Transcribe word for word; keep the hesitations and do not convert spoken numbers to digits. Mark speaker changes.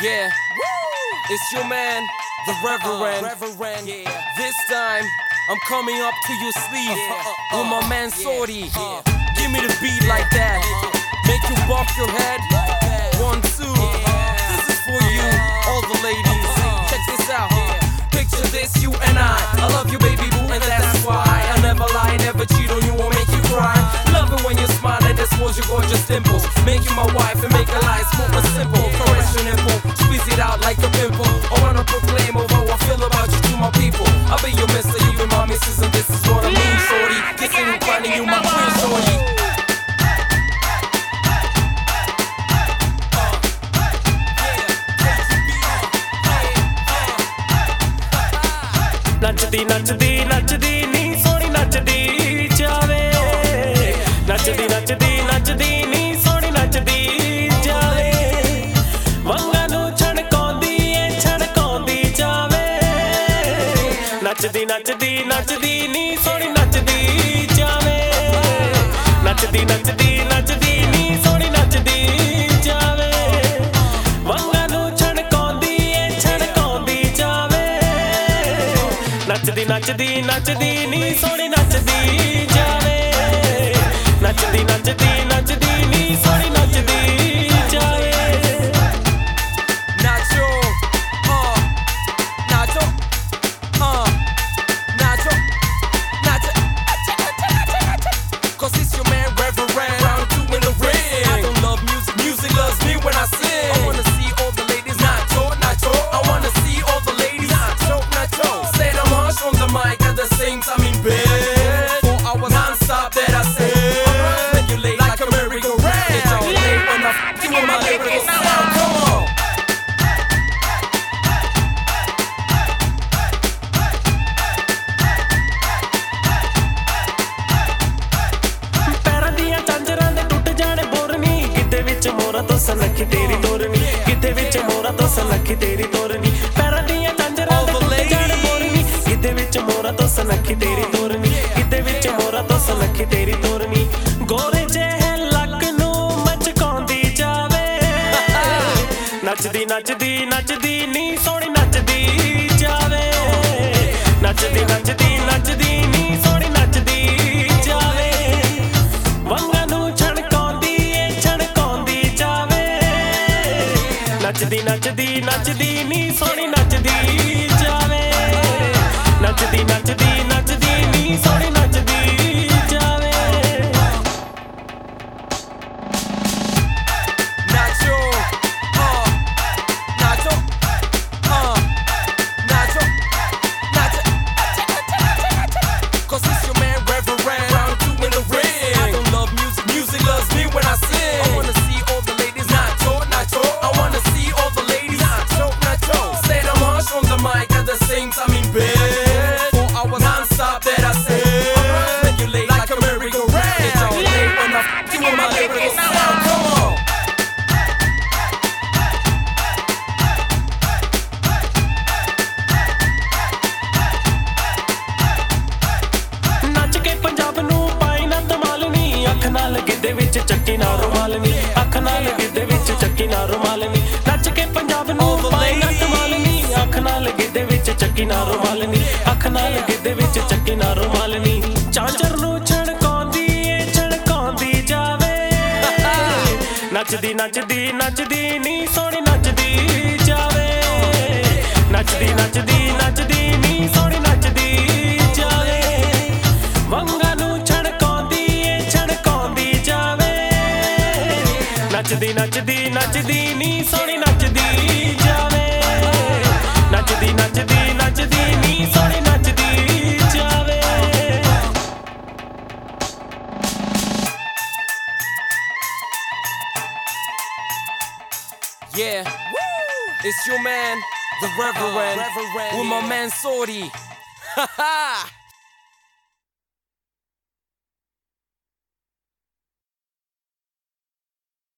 Speaker 1: Yeah, it's your man, the Reverend.
Speaker 2: Uh, Reverend.
Speaker 1: Yeah. This time, I'm coming up to your sleeve
Speaker 2: Yeah. Uh,
Speaker 1: with my man
Speaker 2: yeah.
Speaker 1: Sorty.
Speaker 2: Uh.
Speaker 1: Give me the beat like that. Make you bump your head. One, two. This is for you, all the ladies. Check this out. Picture this, you and I. I love you, baby boo, and that's why I never lie, never cheat on you or make you cry. Love it when you smile and expose your gorgeous dimples. Make you my wife and make your life smooth and simple. Caress your nipple, squeeze it out like a pimple. I wanna proclaim over what I feel about you to my people. I'll be your mister, you be my missus, and this is what I mean, Shorty. Kissing and finding you my queen, Shorty.
Speaker 3: नचदी नचदी नचदी नी सोनी नचदी जावे नचदी नचदी नचदी नी सोनी नचदी जावे वंगा नू छणकाउंदी ए छणकाउंदी जावे नचदी नचदी नचदी नी सोनी नचदी जावे नचदी नचदी नचदी नी सोनी नचदी जावे वंगा नू छणकाउंदी ए छणकाउंदी जावे नचदी नचदी नचदी नी सोनी नचदी जावे नचदी नचदी नचदी नी सोनी नचदी जावे
Speaker 1: Nacho, uh, Nacho, uh, Nacho, Nacho, cause it's your man Reverend. Round two in the ring. I don't love music, music loves me when I sing. I wanna see all the ladies, Nacho, Nacho. I wanna see all the ladies, Nacho, Nacho. Say them harsh on the mic at the same time in bed. Four hours non-stop that I say. Regulate like a merry-go-round. It's all late when I f*** you with my lyrical sound. Come on.
Speaker 3: ਪੈਰਾਂ ਦੀਆਂ ਚਾਂਜਰਾਂ ਦੇ ਟੁੱਟ ਜਾਣੇ ਬੋਰਨੀ ਕਿਤੇ ਵਿੱਚ ਮੋਰਾ ਤੋਂ ਸਨਖੀ ਤੇਰੀ ਤੋਰਨੀ ਕਿਤੇ ਵਿੱਚ ਮੋਰਾ ਤੋਂ ਸਨਖੀ ਤੇਰੀ ਤੋਰਨੀ ਪੈਰਾਂ ਦੀਆਂ ਚਾਂਜਰਾਂ ਦੇ ਟੁੱਟ ਜਾਣੇ ਬੋਰਨੀ ਕਿਤੇ ਵਿੱਚ ਮੋਰਾ ਤੋਂ ਸਨਖੀ ਤੇਰੀ ਤੋਰਨੀ ਕਿਤੇ ਵਿੱਚ ਮੋਰਾ ਤੋਂ ਸਨਖੀ ਤੇਰੀ ਤੋਰਨੀ ਗੋਰੇ ਜਿਹੇ ਲੱਕ ਨੂੰ ਮਚਕਾਉਂਦੀ ਜਾਵੇ ਨੱਚਦੀ ਨੱਚਦੀ ਨੱਚਦੀ ਨੀ ਸੋਹਣੀ ਨੱਚਦੀ ਜਾਵੇ ਨੱਚਦੀ ਨੱਚਦੀ ਨੱਚਦੀ ਨੀ ਸੋਹਣੀ ਨੱਚਦੀ ਜਾਵੇ ਵੰਗਾਂ ਨੂੰ ਛਣਕਾਉਂਦੀ ਏ ਛਣਕਾਉਂਦੀ ਜਾਵੇ ਨੱਚਦੀ ਨੱਚਦੀ ਨੱਚਦੀ ਨੀ ਸੋਹਣੀ ਨੱਚਦੀ ਜਾਵੇ ਨੱਚਦੀ ਨੱਚਦੀ ਨੱਚਦੀ ਨੀ ਸੋਹਣੀ ਨੱਚਦੀ ਜਾਵੇ
Speaker 1: Nacho, uh, Nacho, uh, Nacho, Nacho, cause it's your man Reverend. Round two in the ring. I don't love music, music loves me when I sing. I wanna see all the ladies, Nacho, Nacho. I wanna see all the ladies, Nacho, Nacho. Say them harsh on the mic at the same time in bed. Four hours non-stop that I say. Regulate like a merry-go-round. It's all late when I f*** you with my lyrical sound. Come on.
Speaker 3: ਨੱਚ ਕੇ ਪੰਜਾਬ ਨੂੰ ਪਾਈ ਨਾ ਧਮਾਲਨੀ ਅੱਖ ਨਾਲ ਗਿੱਧੇ ਵਿੱਚ ਚੱਕੀ ਨਾ ਰੁਮਾਲਨੀ ਅੱਖ ਨਾਲ ਗਿੱਧੇ ਵਿੱਚ ਚੱਕੀ ਨਾ ਰੁਮਾਲਨੀ ਨੱਚ ਕੇ ਪੰਜਾਬ ਨੂੰ ਪਾਈ ਨਾ ਧਮਾਲਨੀ ਅੱਖ ਨਾਲ ਗਿੱਧੇ ਵਿੱਚ ਚੱਕੀ ਨਾ ਰੁਮਾਲਨੀ ਅੱਖ ਨਾਲ ਗਿੱਧੇ ਵਿੱਚ ਚੱਕੀ ਨਾ ਰੁਮਾਲਨੀ ਚਾਂਚਰ ਨੂੰ ਛਣਕਾਉਂਦੀ ਏ ਛਣਕਾਉਂਦੀ ਜਾਵੇ ਨੱਚਦੀ ਨੱਚਦੀ ਨੱਚਦੀ ਨੀ ਸੋਹਣੀ ਨੱਚਦੀ ਜਾਵੇ ਨੱਚਦੀ ਨੱਚਦੀ ਨੱਚਦੀ ਨੀ ਸੋਹਣੀ ਨੱਚਦੀ ਜਾਵੇ ਵੰਗਾਂ ਨੂੰ ਛਣਕਾਉਂਦੀ ਏ ਛਣਕਾਉਂਦੀ ਜਾਵੇ ਨੱਚਦੀ ਨੱਚਦੀ ਨੱਚਦੀ ਨੀ ਸੋਹਣੀ ਨੱਚਦੀ ਜਾਵੇ ਨੱਚਦੀ ਨੱਚਦੀ ਨੱਚਦੀ ਨੀ ਸੋਹਣੀ ਨੱਚਦੀ ਜਾਵੇ
Speaker 1: Yeah, it's your man, the Reverend,
Speaker 2: Uh, Reverend,
Speaker 1: with my
Speaker 2: yeah.
Speaker 1: man Sorty. Ha ha!